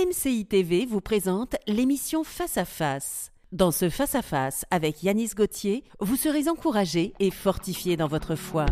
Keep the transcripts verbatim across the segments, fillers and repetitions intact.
M C I T V vous présente l'émission Face à Face. Dans ce Face à Face avec Yanis Gauthier, vous serez encouragé et fortifié dans votre foi.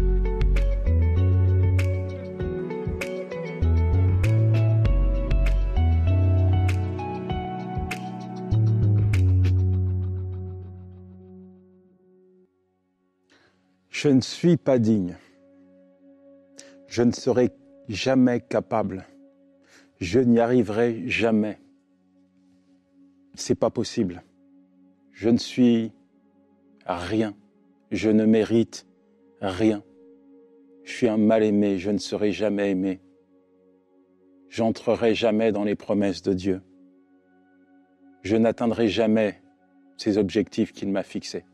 Je ne suis pas digne. Je ne serai jamais capable. Je n'y arriverai jamais. C'est pas possible. Je ne suis rien. Je ne mérite rien. Je suis un mal-aimé. Je ne serai jamais aimé. J'entrerai jamais dans les promesses de Dieu. Je n'atteindrai jamais ces objectifs qu'il m'a fixés.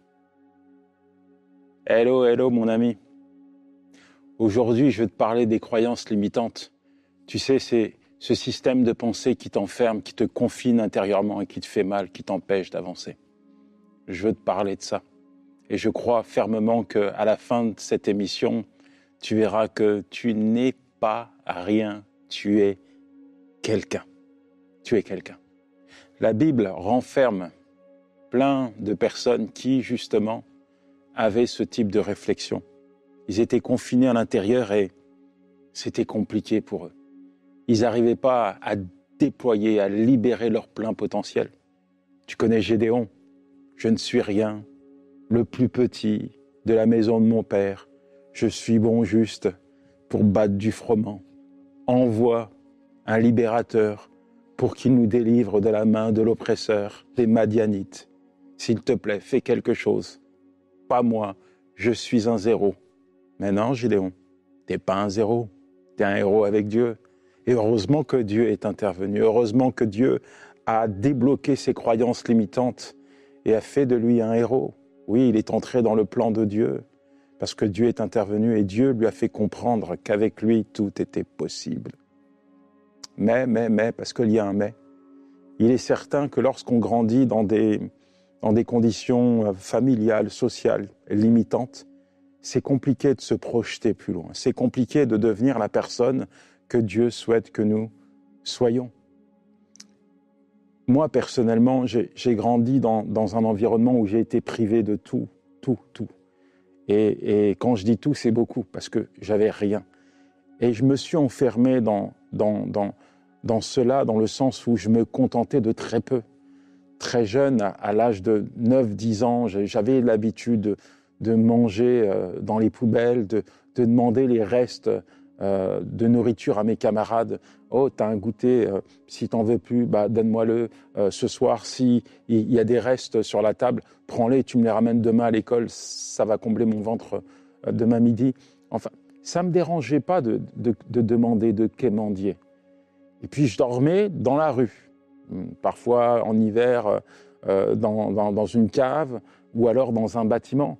Hello, hello mon ami. Aujourd'hui, je vais te parler des croyances limitantes. Tu sais, c'est ce système de pensée qui t'enferme, qui te confine intérieurement et qui te fait mal, qui t'empêche d'avancer. Je veux te parler de ça. Et je crois fermement qu'à la fin de cette émission, tu verras que tu n'es pas rien, tu es quelqu'un. Tu es quelqu'un. La Bible renferme plein de personnes qui, justement, avaient ce type de réflexion. Ils étaient confinés à l'intérieur et c'était compliqué pour eux. Ils n'arrivaient pas à déployer, à libérer leur plein potentiel. Tu connais Gédéon, je ne suis rien, le plus petit de la maison de mon père. Je suis bon juste pour battre du froment. Envoie un libérateur pour qu'il nous délivre de la main de l'oppresseur, des Madianites. S'il te plaît, fais quelque chose. Pas moi, je suis un zéro. Mais non, Gédéon, t'es pas un zéro, t'es un héros avec Dieu. Et heureusement que Dieu est intervenu, heureusement que Dieu a débloqué ses croyances limitantes et a fait de lui un héros. Oui, il est entré dans le plan de Dieu parce que Dieu est intervenu et Dieu lui a fait comprendre qu'avec lui, tout était possible. Mais, mais, mais, parce qu'il y a un mais, il est certain que lorsqu'on grandit dans des, dans des conditions familiales, sociales, limitantes, c'est compliqué de se projeter plus loin. C'est compliqué de devenir la personne que Dieu souhaite que nous soyons. Moi, personnellement, j'ai, j'ai grandi dans, dans un environnement où j'ai été privé de tout, tout, tout. Et, et quand je dis tout, c'est beaucoup, parce que j'avais rien. Et je me suis enfermé dans, dans, dans, dans cela, dans le sens où je me contentais de très peu. Très jeune, à, à l'âge de neuf dix ans, j'avais l'habitude de, de manger euh, dans les poubelles, de, de demander les restes Euh, de nourriture à mes camarades. Oh, t'as un goûter, euh, si t'en veux plus, bah, donne-moi-le. Euh, ce soir, si il y a des restes sur la table, prends-les, tu me les ramènes demain à l'école, ça va combler mon ventre euh, demain midi. Enfin, ça me dérangeait pas de, de, de demander, de quémander. Et puis, je dormais dans la rue. Parfois, en hiver, euh, dans, dans, dans une cave ou alors dans un bâtiment.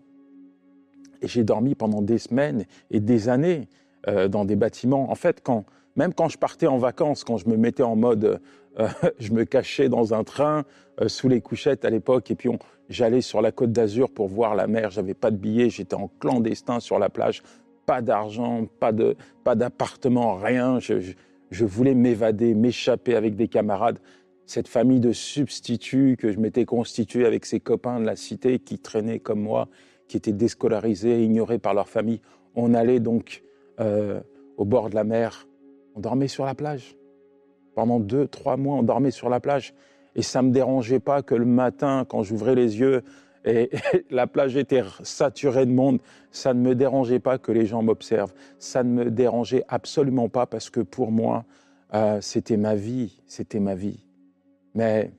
Et j'ai dormi pendant des semaines et des années Euh, dans des bâtiments. En fait, quand, même quand je partais en vacances, quand je me mettais en mode, euh, je me cachais dans un train, euh, sous les couchettes à l'époque, et puis on, j'allais sur la Côte d'Azur pour voir la mer, j'avais pas de billets, j'étais en clandestin sur la plage, pas d'argent, pas de, pas d'appartement, rien, je, je, je voulais m'évader, m'échapper avec des camarades. Cette famille de substituts que je m'étais constituée avec ces copains de la cité qui traînaient comme moi, qui étaient déscolarisés, ignorés par leur famille, on allait donc Euh, au bord de la mer, on dormait sur la plage. Pendant deux, trois mois, on dormait sur la plage. Et ça ne me dérangeait pas que le matin, quand j'ouvrais les yeux, et, et la plage était saturée de monde, ça ne me dérangeait pas que les gens m'observent. Ça ne me dérangeait absolument pas parce que pour moi, euh, c'était ma vie, c'était ma vie. Mais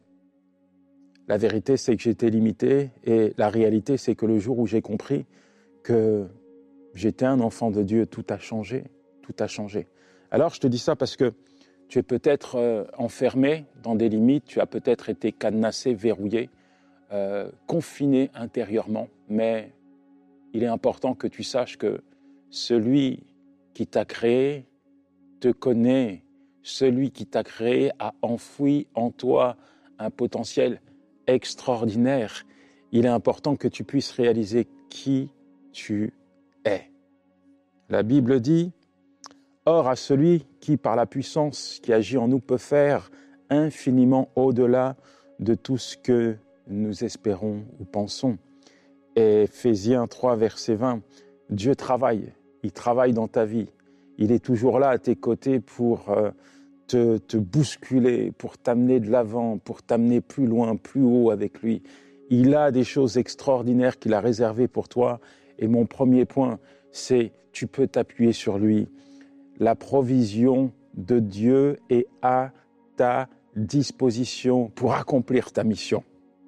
la vérité, c'est que j'étais limité et la réalité, c'est que le jour où j'ai compris que j'étais un enfant de Dieu, tout a changé, tout a changé. Alors, je te dis ça parce que tu es peut-être euh, enfermé dans des limites, tu as peut-être été cadenassé, verrouillé, euh, confiné intérieurement, mais il est important que tu saches que celui qui t'a créé te connaît, celui qui t'a créé a enfoui en toi un potentiel extraordinaire. Il est important que tu puisses réaliser qui tu es. La Bible dit « Or à celui qui, par la puissance qui agit en nous, peut faire infiniment au-delà de tout ce que nous espérons ou pensons. Et Éphésiens trois, verset vingt, Dieu travaille, il travaille dans ta vie. Il est toujours là à tes côtés pour euh, te, te bousculer, pour t'amener de l'avant, pour t'amener plus loin, plus haut avec lui. Il a des choses extraordinaires qu'il a réservées pour toi. Et mon premier point, c'est tu peux t'appuyer sur lui. La provision de Dieu est à ta disposition pour accomplir ta mission.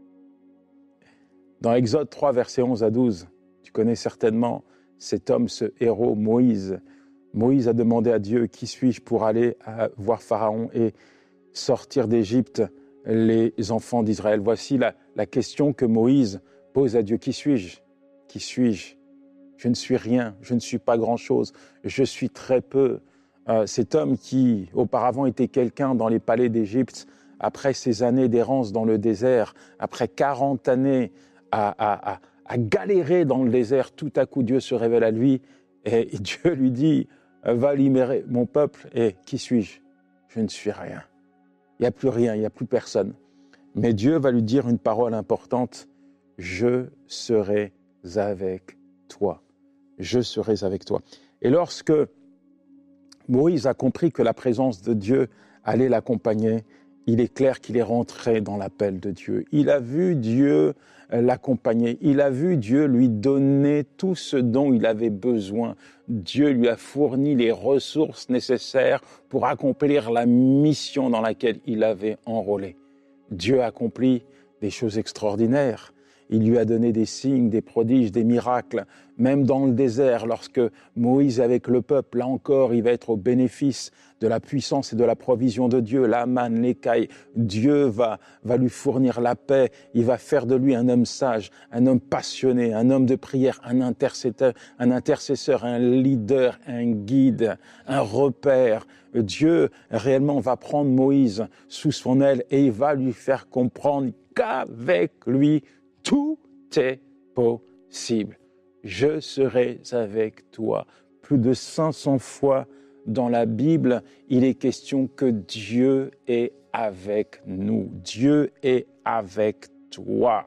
Dans Exode trois, versets onze à douze, tu connais certainement cet homme, ce héros, Moïse. Moïse a demandé à Dieu, qui suis-je pour aller voir Pharaon et sortir d'Égypte les enfants d'Israël. Voici la, la question que Moïse pose à Dieu. Qui suis-je? Qui suis-je? Je ne suis rien, je ne suis pas grand-chose, je suis très peu. Euh, cet homme qui auparavant était quelqu'un dans les palais d'Égypte, après ces années d'errance dans le désert, après quarante années à, à, à, à galérer dans le désert, tout à coup Dieu se révèle à lui et Dieu lui dit « Va libérer mon peuple » et « Qui suis-je » ? Je ne suis rien. Il n'y a plus rien, il n'y a plus personne. Mais Dieu va lui dire une parole importante « Je serai avec toi. Je serai avec toi. » Et lorsque Moïse a compris que la présence de Dieu allait l'accompagner, il est clair qu'il est rentré dans l'appel de Dieu. Il a vu Dieu l'accompagner. Il a vu Dieu lui donner tout ce dont il avait besoin. Dieu lui a fourni les ressources nécessaires pour accomplir la mission dans laquelle il avait enrôlé. Dieu a accompli des choses extraordinaires. Il lui a donné des signes, des prodiges, des miracles, même dans le désert, lorsque Moïse est avec le peuple, là encore, il va être au bénéfice de la puissance et de la provision de Dieu, la manne, l'écaille. Dieu va, va lui fournir la paix, il va faire de lui un homme sage, un homme passionné, un homme de prière, un intercesseur, un intercesseur, un leader, un guide, un repère. Dieu réellement va prendre Moïse sous son aile et il va lui faire comprendre qu'avec lui, tout est possible. Je serai avec toi. Plus de cinq cents fois dans la Bible, il est question que Dieu est avec nous. Dieu est avec toi.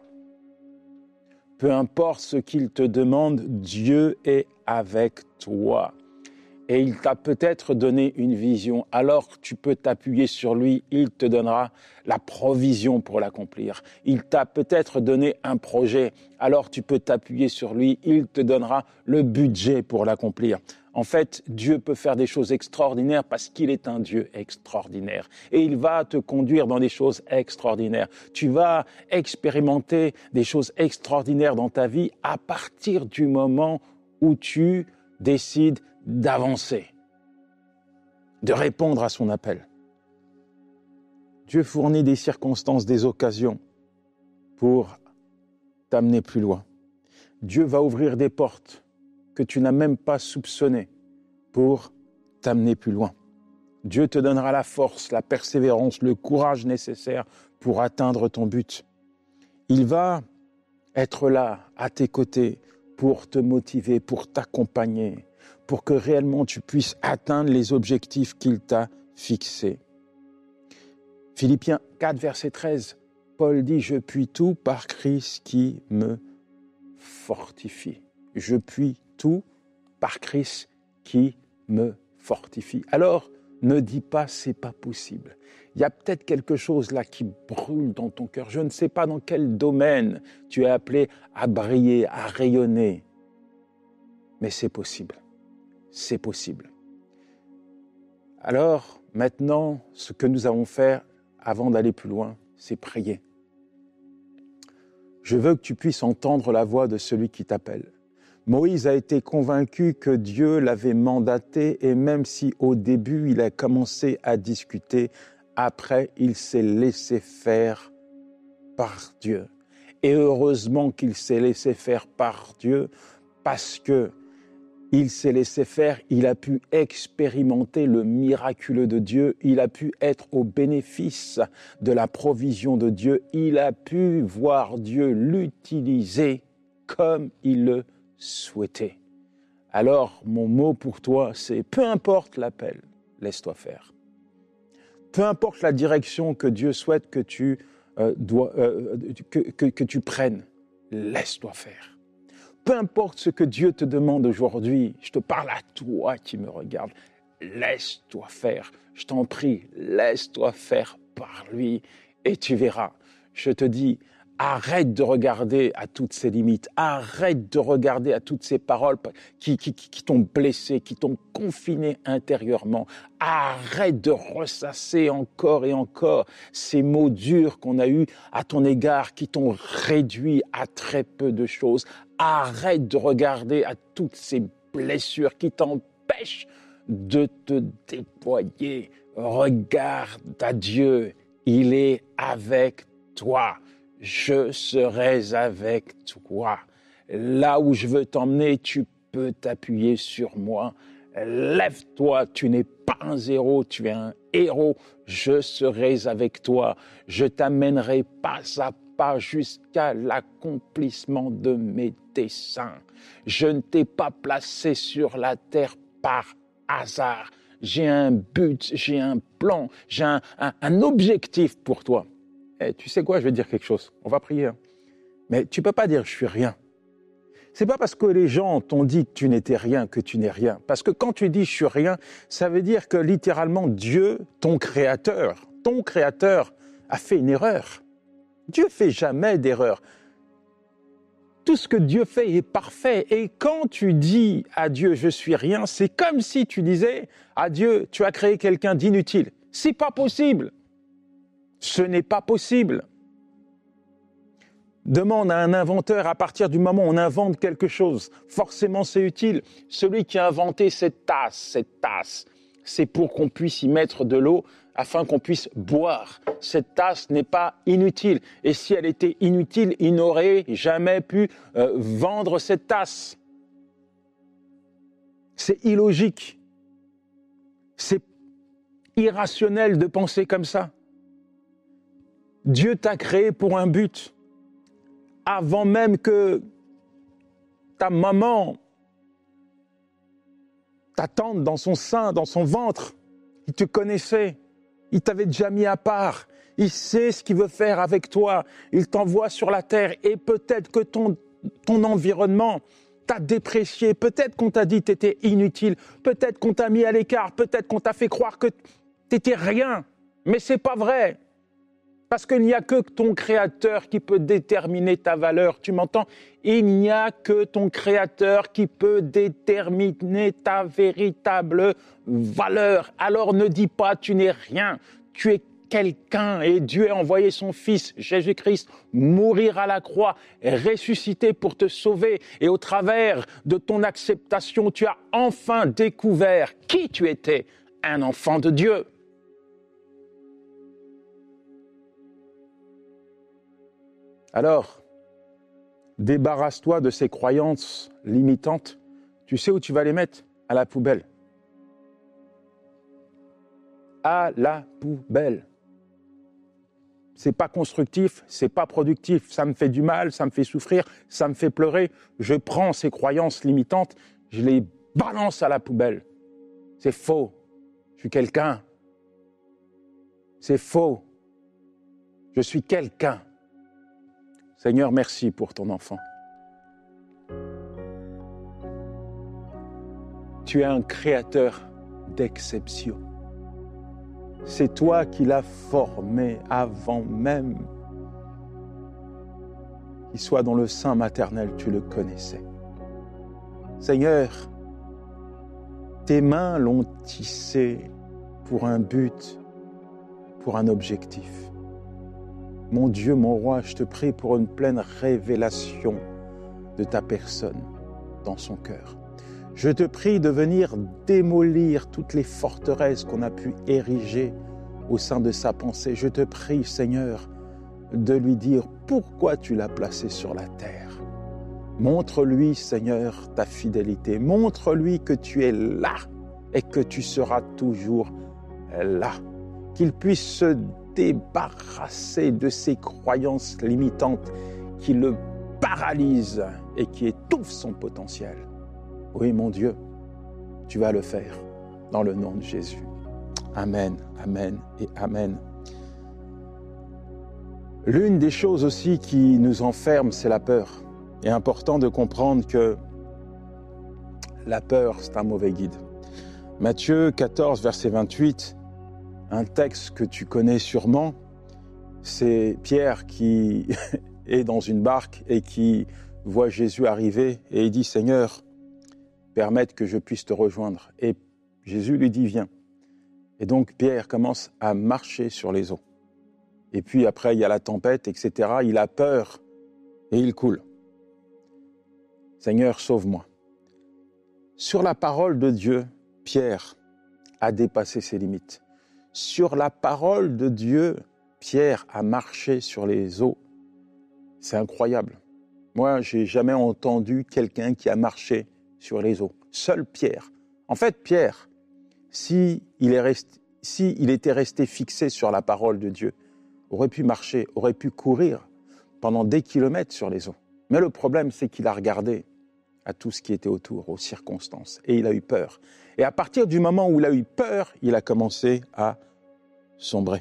Peu importe ce qu'il te demande, Dieu est avec toi. Et il t'a peut-être donné une vision, alors tu peux t'appuyer sur lui, il te donnera la provision pour l'accomplir. Il t'a peut-être donné un projet, alors tu peux t'appuyer sur lui, il te donnera le budget pour l'accomplir. En fait, Dieu peut faire des choses extraordinaires parce qu'il est un Dieu extraordinaire. Et il va te conduire dans des choses extraordinaires. Tu vas expérimenter des choses extraordinaires dans ta vie à partir du moment où tu décides d'avancer, de répondre à son appel. Dieu fournit des circonstances, des occasions pour t'amener plus loin. Dieu va ouvrir des portes que tu n'as même pas soupçonnées pour t'amener plus loin. Dieu te donnera la force, la persévérance, le courage nécessaire pour atteindre ton but. Il va être là, à tes côtés, pour te motiver, pour t'accompagner, pour que réellement tu puisses atteindre les objectifs qu'il t'a fixés. Philippiens quatre, verset treize, Paul dit « Je puis tout par Christ qui me fortifie. » Je puis tout par Christ qui me fortifie. Alors, ne dis pas « c'est pas possible ». Il y a peut-être quelque chose là qui brûle dans ton cœur. Je ne sais pas dans quel domaine tu es appelé à briller, à rayonner. Mais c'est possible. C'est possible. Alors, maintenant, ce que nous allons faire avant d'aller plus loin, c'est prier. Je veux que tu puisses entendre la voix de celui qui t'appelle. Moïse a été convaincu que Dieu l'avait mandaté et même si au début il a commencé à discuter, après il s'est laissé faire par Dieu. Et heureusement qu'il s'est laissé faire par Dieu parce que il s'est laissé faire, il a pu expérimenter le miraculeux de Dieu, il a pu être au bénéfice de la provision de Dieu, il a pu voir Dieu l'utiliser comme il le souhaitait. Alors, mon mot pour toi, c'est peu importe l'appel, laisse-toi faire. peu importe la direction que Dieu souhaite que tu, euh, dois, euh, que, que, que tu prennes, laisse-toi faire. Peu importe ce que Dieu te demande aujourd'hui, je te parle à toi qui me regardes, laisse-toi faire. Je t'en prie, laisse-toi faire par lui et tu verras. Je te dis, arrête de regarder à toutes ces limites, arrête de regarder à toutes ces paroles qui, qui, qui t'ont blessé, qui t'ont confiné intérieurement. Arrête de ressasser encore et encore ces mots durs qu'on a eus à ton égard, qui t'ont réduit à très peu de choses. Arrête de regarder à toutes ces blessures qui t'empêchent de te déployer. Regarde à Dieu, il est avec toi. Je serai avec toi. Là où je veux t'emmener, tu peux t'appuyer sur moi. Lève-toi, tu n'es pas un zéro, tu es un héros. Je serai avec toi. Je t'amènerai pas à pas jusqu'à l'accomplissement de mes desseins. Je ne t'ai pas placé sur la terre par hasard. J'ai un but, j'ai un plan, j'ai un, un, un objectif pour toi. Et tu sais quoi, je vais te dire quelque chose. On va prier. Hein. Mais tu ne peux pas dire « je suis rien ». C'est pas parce que les gens t'ont dit que tu n'étais rien que tu n'es rien. Parce que quand tu dis « je suis rien », ça veut dire que littéralement Dieu, ton créateur, ton créateur a fait une erreur. Dieu ne fait jamais d'erreur. Tout ce que Dieu fait est parfait. Et quand tu dis à Dieu « je suis rien », c'est comme si tu disais à Dieu « tu as créé quelqu'un d'inutile ». C'est pas possible. Ce n'est pas possible. Demande à un inventeur, à partir du moment où on invente quelque chose, forcément c'est utile. Celui qui a inventé cette tasse, cette tasse, c'est pour qu'on puisse y mettre de l'eau afin qu'on puisse boire. Cette tasse n'est pas inutile. Et si elle était inutile, il n'aurait jamais pu euh, vendre cette tasse. C'est illogique. C'est irrationnel de penser comme ça. Dieu t'a créé pour un but. Avant même que ta maman t'attende dans son sein, dans son ventre, il te connaissait. Il t'avait déjà mis à part. Il sait ce qu'il veut faire avec toi. Il t'envoie sur la terre. Et peut-être que ton, ton environnement t'a déprécié. Peut-être qu'on t'a dit que tu étais inutile. Peut-être qu'on t'a mis à l'écart. Peut-être qu'on t'a fait croire que tu n'étais rien. Mais ce n'est pas vrai. Parce qu'il n'y a que ton Créateur qui peut déterminer ta valeur. Tu m'entends? Il n'y a que ton Créateur qui peut déterminer ta véritable valeur. Alors ne dis pas tu n'es rien. Tu es quelqu'un et Dieu a envoyé son Fils, Jésus-Christ, mourir à la croix, ressusciter pour te sauver. Et au travers de ton acceptation, tu as enfin découvert qui tu étais, un enfant de Dieu. Alors, débarrasse-toi de ces croyances limitantes. Tu sais où tu vas les mettre? À la poubelle. À la poubelle. C'est pas constructif, c'est pas productif. Ça me fait du mal, ça me fait souffrir, ça me fait pleurer. Je prends ces croyances limitantes, je les balance à la poubelle. C'est faux. Je suis quelqu'un. C'est faux. Je suis quelqu'un. Seigneur, merci pour ton enfant. Tu es un créateur d'exception. C'est toi qui l'as formé avant même qu'il soit dans le sein maternel, tu le connaissais. Seigneur, tes mains l'ont tissé pour un but, pour un objectif. Mon Dieu, mon roi, je te prie pour une pleine révélation de ta personne dans son cœur. Je te prie de venir démolir toutes les forteresses qu'on a pu ériger au sein de sa pensée. Je te prie, Seigneur, de lui dire pourquoi tu l'as placé sur la terre. Montre-lui, Seigneur, ta fidélité. Montre-lui que tu es là et que tu seras toujours là. Qu'il puisse se débarrasser de ces croyances limitantes qui le paralysent et qui étouffent son potentiel. Oui, mon Dieu, tu vas le faire dans le nom de Jésus. Amen, amen et amen. L'une des choses aussi qui nous enferme, c'est la peur. Il est important de comprendre que la peur, c'est un mauvais guide. Matthieu quatorze, verset vingt-huit, un texte que tu connais sûrement, c'est Pierre qui est dans une barque et qui voit Jésus arriver et il dit « Seigneur, permette que je puisse te rejoindre ». Et Jésus lui dit « Viens ». Et donc Pierre commence à marcher sur les eaux. Et puis après, il y a la tempête, et cetera. Il a peur et il coule. « Seigneur, sauve-moi ». Sur la parole de Dieu, Pierre a dépassé ses limites. Sur la parole de Dieu, Pierre a marché sur les eaux. C'est incroyable. Moi, je n'ai jamais entendu quelqu'un qui a marché sur les eaux. Seul Pierre. En fait, Pierre, s'il est resté, s'il était resté fixé sur la parole de Dieu, aurait pu marcher, aurait pu courir pendant des kilomètres sur les eaux. Mais le problème, c'est qu'il a regardé à tout ce qui était autour, aux circonstances, et il a eu peur. Et à partir du moment où il a eu peur, il a commencé à sombrer.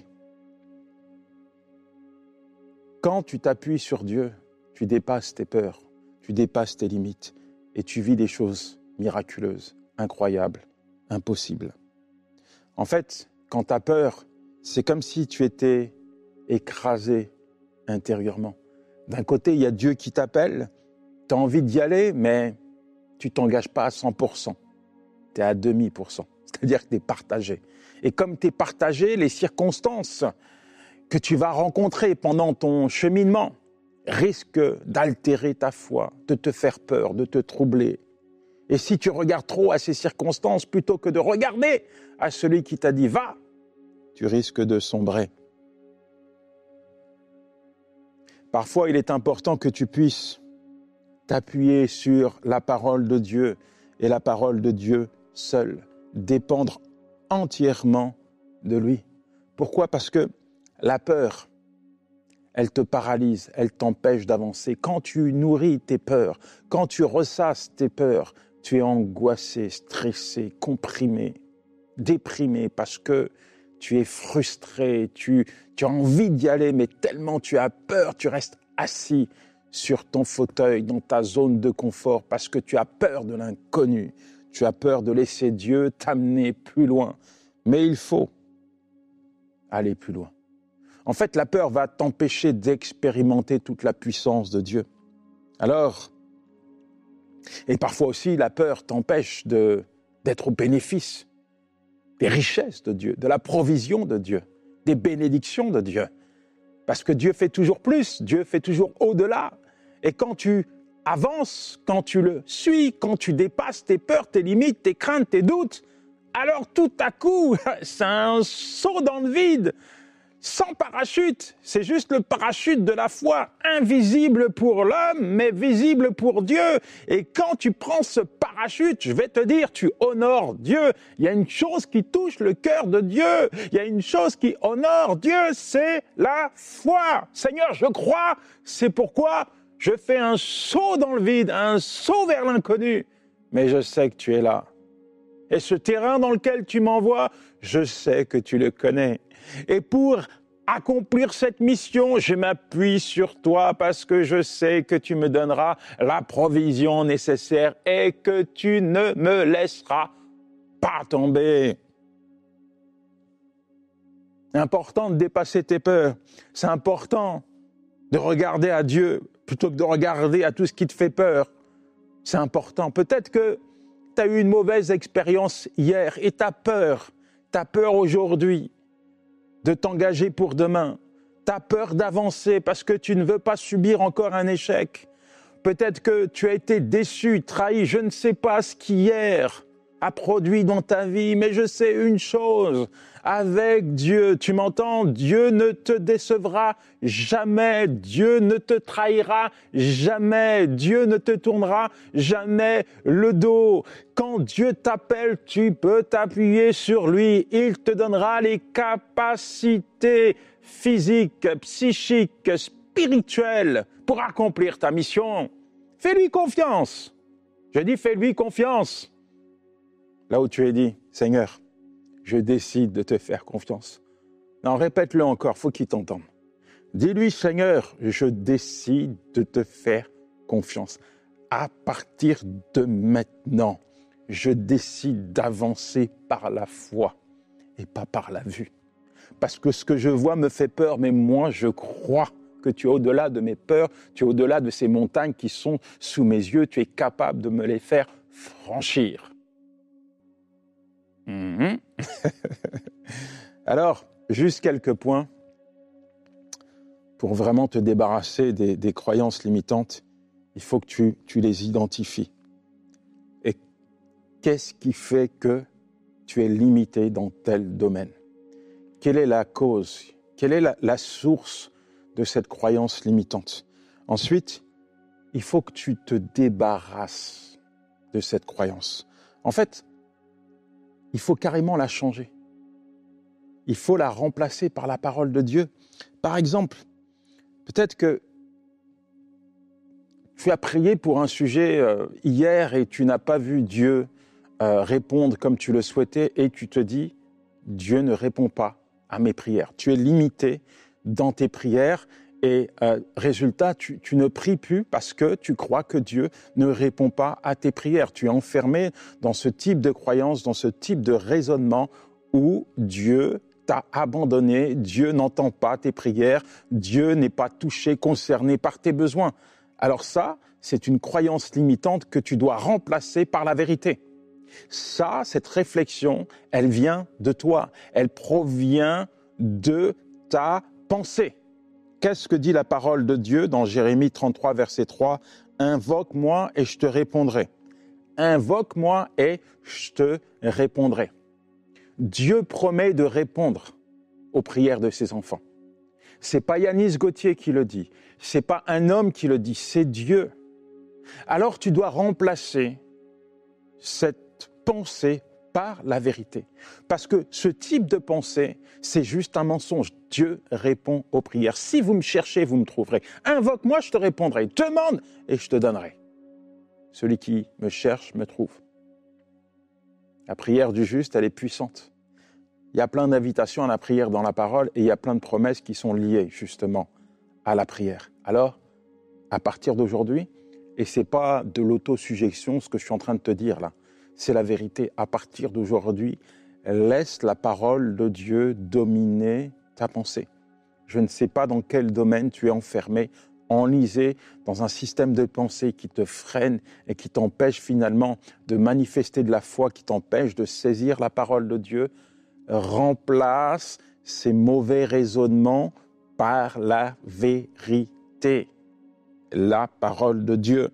Quand tu t'appuies sur Dieu, tu dépasses tes peurs, tu dépasses tes limites, et tu vis des choses miraculeuses, incroyables, impossibles. En fait, quand tu as peur, c'est comme si tu étais écrasé intérieurement. D'un côté, il y a Dieu qui t'appelle, tu as envie d'y aller, mais tu ne t'engages pas à cent pour cent. Tu es à demi pour cent. C'est-à-dire que tu es partagé. Et comme tu es partagé, les circonstances que tu vas rencontrer pendant ton cheminement risquent d'altérer ta foi, de te faire peur, de te troubler. Et si tu regardes trop à ces circonstances plutôt que de regarder à celui qui t'a dit « va », tu risques de sombrer. Parfois, il est important que tu puisses t'appuyer sur la parole de Dieu et la parole de Dieu seule, dépendre entièrement de lui. Pourquoi ? Parce que la peur, elle te paralyse, elle t'empêche d'avancer. Quand tu nourris tes peurs, quand tu ressasses tes peurs, tu es angoissé, stressé, comprimé, déprimé parce que tu es frustré, tu, tu as envie d'y aller, mais tellement tu as peur, tu restes assis sur ton fauteuil, dans ta zone de confort, parce que tu as peur de l'inconnu. Tu as peur de laisser Dieu t'amener plus loin. Mais il faut aller plus loin. En fait, la peur va t'empêcher d'expérimenter toute la puissance de Dieu. Alors, et parfois aussi, la peur t'empêche de, d'être au bénéfice des richesses de Dieu, de la provision de Dieu, des bénédictions de Dieu. Parce que Dieu fait toujours plus, Dieu fait toujours au-delà. Et quand tu avances, quand tu le suis, quand tu dépasses tes peurs, tes limites, tes craintes, tes doutes, alors tout à coup, c'est un saut dans le vide, sans parachute. C'est juste le parachute de la foi, invisible pour l'homme, mais visible pour Dieu. Et quand tu prends ce parachute, je vais te dire, tu honores Dieu. Il y a une chose qui touche le cœur de Dieu. Il y a une chose qui honore Dieu, c'est la foi. Seigneur, je crois, c'est pourquoi je fais un saut dans le vide, un saut vers l'inconnu. Mais je sais que tu es là. Et ce terrain dans lequel tu m'envoies, je sais que tu le connais. Et pour accomplir cette mission, je m'appuie sur toi parce que je sais que tu me donneras la provision nécessaire et que tu ne me laisseras pas tomber. C'est important de dépasser tes peurs. C'est important de regarder à Dieu plutôt que de regarder à tout ce qui te fait peur. C'est important. Peut-être que tu as eu une mauvaise expérience hier et tu as peur. Tu as peur aujourd'hui de t'engager pour demain. Tu as peur d'avancer parce que tu ne veux pas subir encore un échec. Peut-être que tu as été déçu, trahi, je ne sais pas ce qu'hier a produit dans ta vie, mais je sais une chose, avec Dieu, tu m'entends, Dieu ne te décevra jamais, Dieu ne te trahira jamais, Dieu ne te tournera jamais le dos. Quand Dieu t'appelle, tu peux t'appuyer sur lui, il te donnera les capacités physiques, psychiques, spirituelles pour accomplir ta mission. Fais-lui confiance. Je dis fais-lui confiance. Là où tu es dit, Seigneur, je décide de te faire confiance. Non, répète-le encore, faut qu'il t'entende. Dis-lui, Seigneur, je décide de te faire confiance. À partir de maintenant, je décide d'avancer par la foi et pas par la vue. Parce que ce que je vois me fait peur, mais moi je crois que tu es au-delà de mes peurs, tu es au-delà de ces montagnes qui sont sous mes yeux, tu es capable de me les faire franchir. Mmh. Alors, juste quelques points pour vraiment te débarrasser des, des croyances limitantes. Il faut que tu, tu les identifies. Et qu'est-ce qui fait que tu es limité dans tel domaine? Quelle est la cause? Quelle est la, la source de cette croyance limitante? Ensuite, il faut que tu te débarrasses de cette croyance. En fait, il faut carrément la changer. Il faut la remplacer par la parole de Dieu. Par exemple, peut-être que tu as prié pour un sujet euh, hier et tu n'as pas vu Dieu euh, répondre comme tu le souhaitais et tu te dis, Dieu ne répond pas à mes prières. Tu es limité dans tes prières et euh, résultat, tu, tu ne pries plus parce que tu crois que Dieu ne répond pas à tes prières. Tu es enfermé dans ce type de croyance, dans ce type de raisonnement où Dieu t'a abandonné, Dieu n'entend pas tes prières, Dieu n'est pas touché, concerné par tes besoins. Alors ça, c'est une croyance limitante que tu dois remplacer par la vérité. Ça, cette réflexion, elle vient de toi. Elle provient de ta pensée. Qu'est-ce que dit la parole de Dieu dans Jérémie trente-trois, verset trois? « Invoque-moi et je te répondrai. Invoque-moi et je te répondrai. » Dieu promet de répondre aux prières de ses enfants. C'est pas Yanis Gauthier qui le dit, c'est pas un homme qui le dit, c'est Dieu. Alors tu dois remplacer cette pensée par la vérité. Parce que ce type de pensée, c'est juste un mensonge. Dieu répond aux prières. Si vous me cherchez, vous me trouverez. Invoque-moi, je te répondrai. Demande et je te donnerai. Celui qui me cherche me trouve. La prière du juste, elle est puissante. Il y a plein d'invitations à la prière dans la parole et il y a plein de promesses qui sont liées justement à la prière. Alors, à partir d'aujourd'hui, et ce n'est pas de l'autosuggestion ce que je suis en train de te dire là, c'est la vérité. À partir d'aujourd'hui, laisse la parole de Dieu dominer ta pensée. Je ne sais pas dans quel domaine tu es enfermé, enlisé dans un système de pensée qui te freine et qui t'empêche finalement de manifester de la foi, qui t'empêche de saisir la parole de Dieu. Remplace ces mauvais raisonnements par la vérité, la parole de Dieu.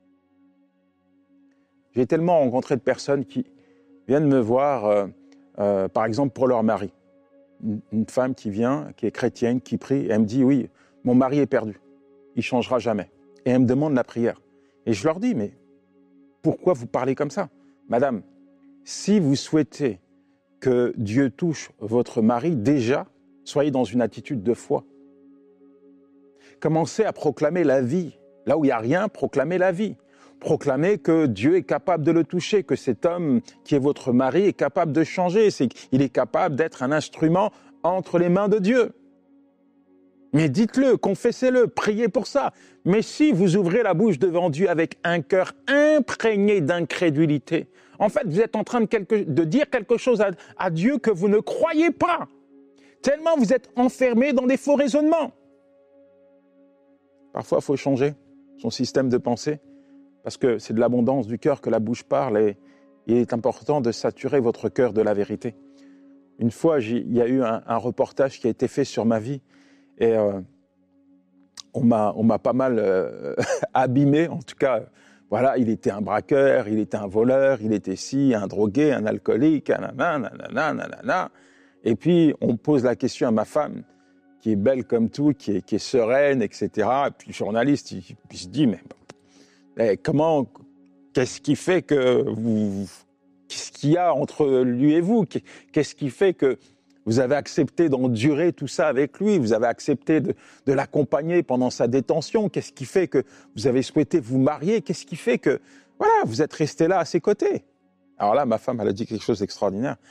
J'ai tellement rencontré de personnes qui viennent me voir, euh, euh, par exemple pour leur mari. Une, une femme qui vient, qui est chrétienne, qui prie, et elle me dit, oui, mon mari est perdu, il ne changera jamais. Et elle me demande la prière. Et je leur dis, mais pourquoi vous parlez comme ça? Madame, si vous souhaitez que Dieu touche votre mari, déjà, soyez dans une attitude de foi. Commencez à proclamer la vie. Là où il n'y a rien, proclamez la vie. Proclamez que Dieu est capable de le toucher, que cet homme qui est votre mari est capable de changer, c'est qu'il est capable d'être un instrument entre les mains de Dieu. Mais dites-le, confessez-le, priez pour ça. Mais si vous ouvrez la bouche devant Dieu avec un cœur imprégné d'incrédulité, en fait, vous êtes en train de, quelque, de dire quelque chose à, à Dieu que vous ne croyez pas. Tellement vous êtes enfermé dans des faux raisonnements. Parfois, il faut changer son système de pensée, parce que c'est de l'abondance du cœur que la bouche parle, et il est important de saturer votre cœur de la vérité. Une fois, il y a eu un, un reportage qui a été fait sur ma vie, et euh, on m'a, on m'a pas mal euh, abîmé, en tout cas, voilà, il était un braqueur, il était un voleur, il était ci, un drogué, un alcoolique, nanana, nanana, nanana. Et puis, on pose la question à ma femme, qui est belle comme tout, qui est, qui est sereine, et cetera. Et puis, le journaliste, il, il se dit, mais, mais comment, qu'est-ce qui fait que vous, qu'est-ce qu'il y a entre lui et vous? Qu'est-ce qui fait que vous avez accepté d'endurer tout ça avec lui, vous avez accepté de, de l'accompagner pendant sa détention? Qu'est-ce qui fait que vous avez souhaité vous marier? Qu'est-ce qui fait que, voilà, vous êtes resté là à ses côtés? Alors là, ma femme, elle a dit quelque chose d'extraordinaire.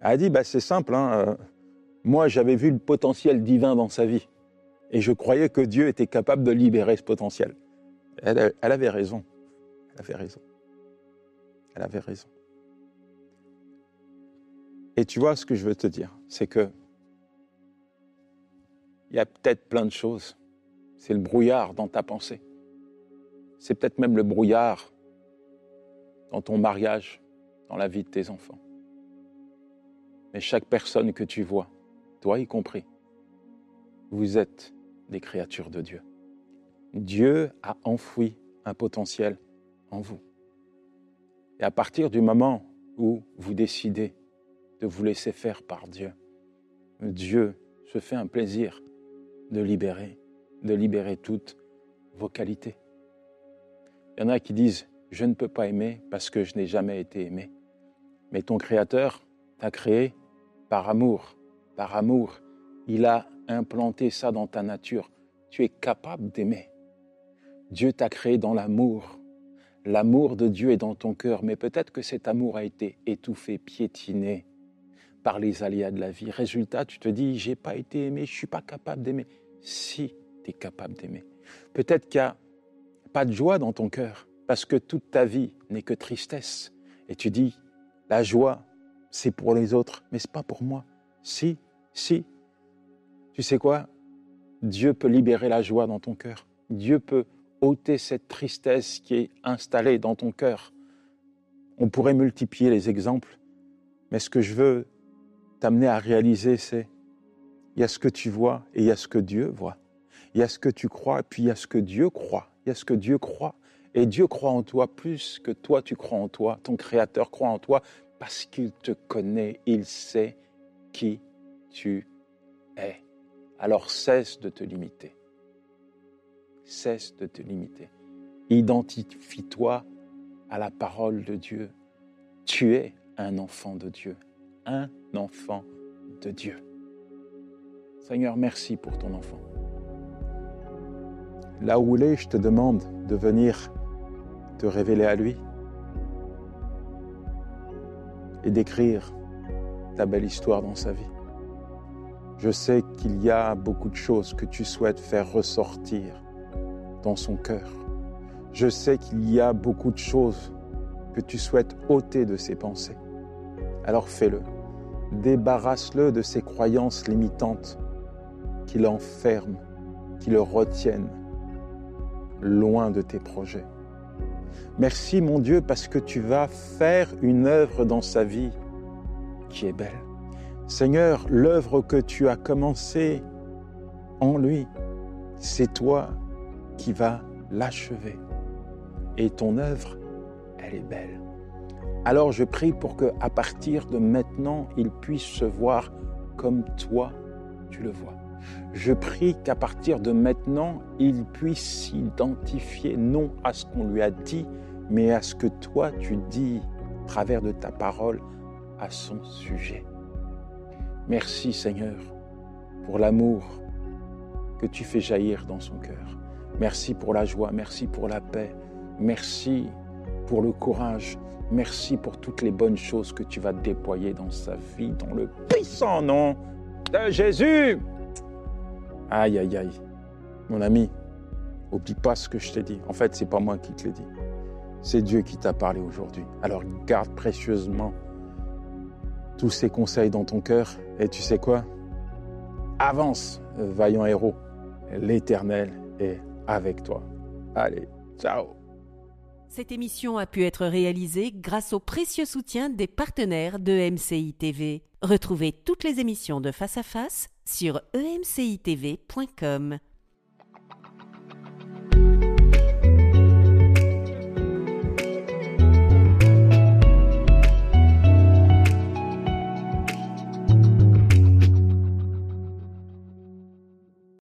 Elle a dit, bah, c'est simple, hein, euh, moi j'avais vu le potentiel divin dans sa vie et je croyais que Dieu était capable de libérer ce potentiel. Elle, elle avait raison, elle avait raison, elle avait raison. Et tu vois ce que je veux te dire, c'est que il y a peut-être plein de choses, c'est le brouillard dans ta pensée, c'est peut-être même le brouillard dans ton mariage, dans la vie de tes enfants. Mais chaque personne que tu vois, toi y compris, vous êtes des créatures de Dieu. Dieu a enfoui un potentiel en vous. Et à partir du moment où vous décidez de vous laisser faire par Dieu, Dieu se fait un plaisir de libérer, de libérer toutes vos qualités. Il y en a qui disent « je ne peux pas aimer parce que je n'ai jamais été aimé ». Mais ton Créateur t'a créé par amour, par amour. Il a implanté ça dans ta nature. Tu es capable d'aimer. Dieu t'a créé dans l'amour. L'amour de Dieu est dans ton cœur, mais peut-être que cet amour a été étouffé, piétiné par les aléas de la vie. Résultat, tu te dis, j'ai pas été aimé, je suis pas capable d'aimer. Si, tu es capable d'aimer. Peut-être qu'il n'y a pas de joie dans ton cœur, parce que toute ta vie n'est que tristesse. Et tu dis, la joie, c'est pour les autres, mais ce n'est pas pour moi. Si, si. Tu sais quoi? Dieu peut libérer la joie dans ton cœur. Dieu peut ôter cette tristesse qui est installée dans ton cœur. On pourrait multiplier les exemples, mais ce que je veux t'amener à réaliser, c'est il y a ce que tu vois et il y a ce que Dieu voit. Il y a ce que tu crois et puis il y a ce que Dieu croit. Il y a ce que Dieu croit. Et Dieu croit en toi plus que toi tu crois en toi. Ton Créateur croit en toi parce qu'il te connaît. Il sait qui tu es. Alors cesse de te limiter. Cesse de te limiter. Identifie-toi à la parole de Dieu. Tu es un enfant de Dieu. Un enfant de Dieu. Seigneur, merci pour ton enfant. Là où il est, je te demande de venir te révéler à lui et d'écrire ta belle histoire dans sa vie. Je sais qu'il y a beaucoup de choses que tu souhaites faire ressortir dans son cœur. Je sais qu'il y a beaucoup de choses que tu souhaites ôter de ses pensées. Alors fais-le. Débarrasse-le de ses croyances limitantes qui l'enferment, qui le retiennent loin de tes projets. Merci mon Dieu parce que tu vas faire une œuvre dans sa vie qui est belle. Seigneur, l'œuvre que tu as commencée en lui, c'est toi qui vas l'achever. Et ton œuvre, elle est belle. Alors je prie pour qu'à partir de maintenant, il puisse se voir comme toi, tu le vois. Je prie qu'à partir de maintenant, il puisse s'identifier non à ce qu'on lui a dit, mais à ce que toi tu dis à travers de ta parole à son sujet. Merci Seigneur pour l'amour que tu fais jaillir dans son cœur. Merci pour la joie, merci pour la paix, merci pour le courage, merci pour toutes les bonnes choses que tu vas déployer dans sa vie, dans le puissant nom de Jésus. Aïe, aïe, aïe. Mon ami, n'oublie pas ce que je t'ai dit. En fait, ce n'est pas moi qui te l'ai dit. C'est Dieu qui t'a parlé aujourd'hui. Alors, garde précieusement tous ces conseils dans ton cœur. Et tu sais quoi? Avance, vaillant héros. L'Éternel est avec toi. Allez, ciao. Cette émission a pu être réalisée grâce au précieux soutien des partenaires de E M C I T V. Retrouvez toutes les émissions de Face à Face sur e m c i t v point com.